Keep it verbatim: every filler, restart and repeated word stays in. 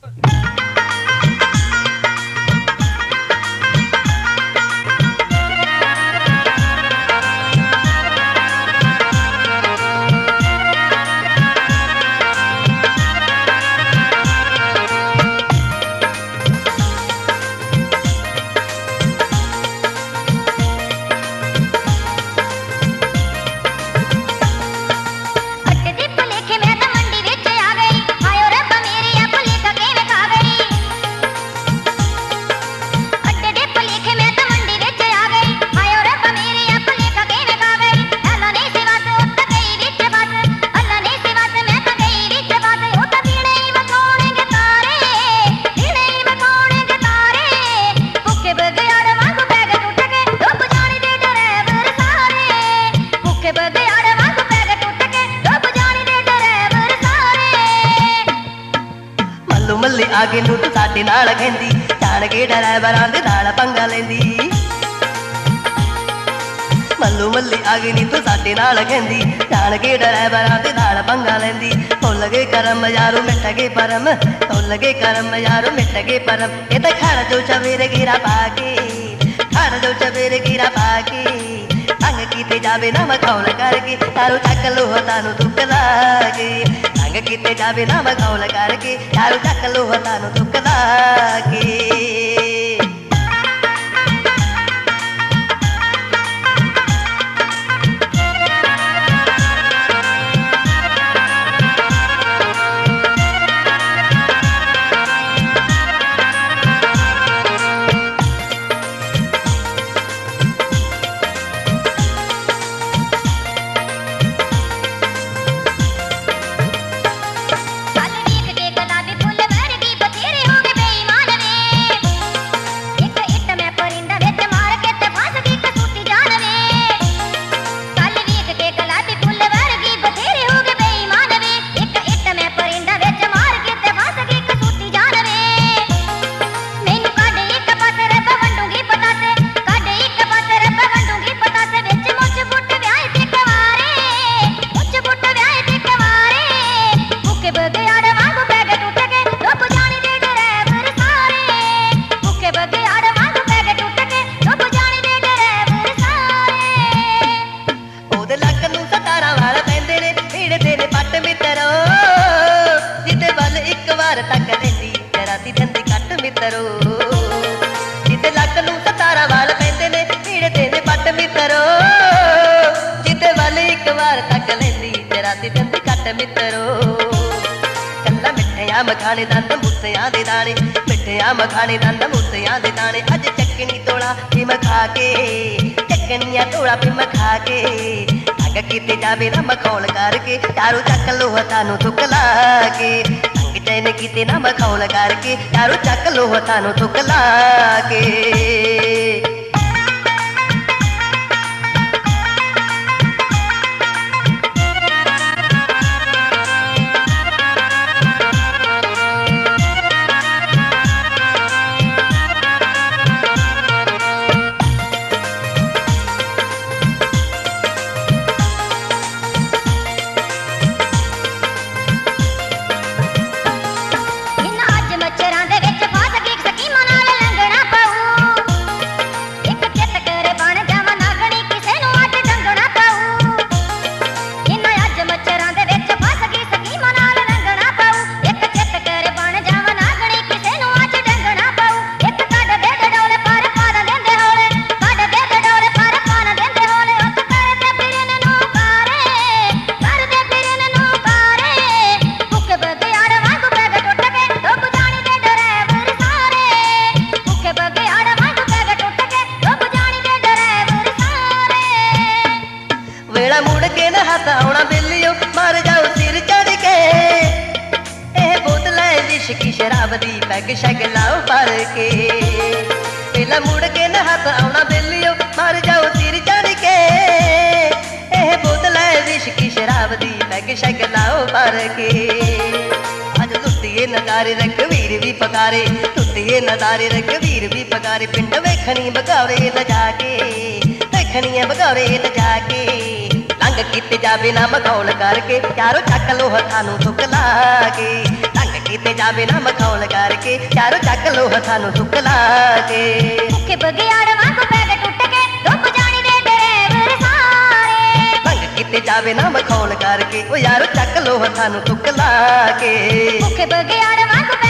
मल्ली आगे नूं तू साडे नाल कहंदी जान के ड्राइवरां दे नाल पंगा लैंदी। मल्लू मल्ली आगे नी तू साडे नाल कहंदी जान के ड्राइवरां दे नाल पंगा लैंदी। भुल गए करम यारो मिट गए परम, भुल गए करम यारो मिट गए परम। ये तां खड़ जो चवेरे गिरा पाके, खड़ जो चवेरे गिरा पाके तंग कीते जावे ना मखौल करके तारो चक लो तानू दुख लागे। तंग कीते जावे ना मखौल करके तारो चक लो तानू दुख लागे। मखाने दंद मुत्तियां दे दाने, मिठिया मखाने दंद मुत्तियां दे दाने। अज चकनी तोड़ा पिम खा के, चकनिया तोड़ा पिम खा के तंग कीते जावे ना मखौल करके यारो चक लो तानू दुख लागे। तंग चैन कीते ना मखौल करके यारो चक लो तानू दुख लागे। मुड़ के न हाथ आउणा बिल्लियो मर जाओ सिर चढ़ के। ए बोतल विस्की शराब दी पैग शैग लाओ भर के। पहला मुड़ के न हाथ आउणा बिल्लियो मर जाओ सिर चढ़ के। ए बोतल विस्की शराब दी पैग शैग लाओ भर के। अज लुटिए नजारे रघवीर भी पकारे, लुटिए नजारे रघवीर भी पकारे। पिंड वेखनी बगौरे न जाके, वेखनी बगौरे न जाके तंग कीते जावे ना मखौल करके यारो चक लो तानू दुख लागे। तंग कीते ਕਿਤੇ ਜਾਵੇ ਨਾ ਮਖੌਲ ਕਰਕੇ ਚਾਰੋ ਚੱਕ ਲੋ ਹੱਥਾਂ ਨੂੰ ਸੁੱਕ ਲਾ ਕੇ ਭੁੱਖੇ ਬਗਿਆੜ ਵਾਂਗ ਪੈਰ ਟੁੱਟ ਕੇ ਡੁੱਬ ਜਾਣੀ ਦੇ ਡਰੇਵਰ ਸਾਰੇ ਭੰਗ ਕਿਤੇ ਜਾਵੇ ਨਾ ਮਖੌਲ ਕਰਕੇ ਉਹ ਯਾਰੋ ਚੱਕ ਲੋ ਹੱਥਾਂ ਨੂੰ ਸੁੱਕ ਲਾ ਕੇ ਭੁੱਖੇ ਬਗਿਆੜ ਵਾਂਗ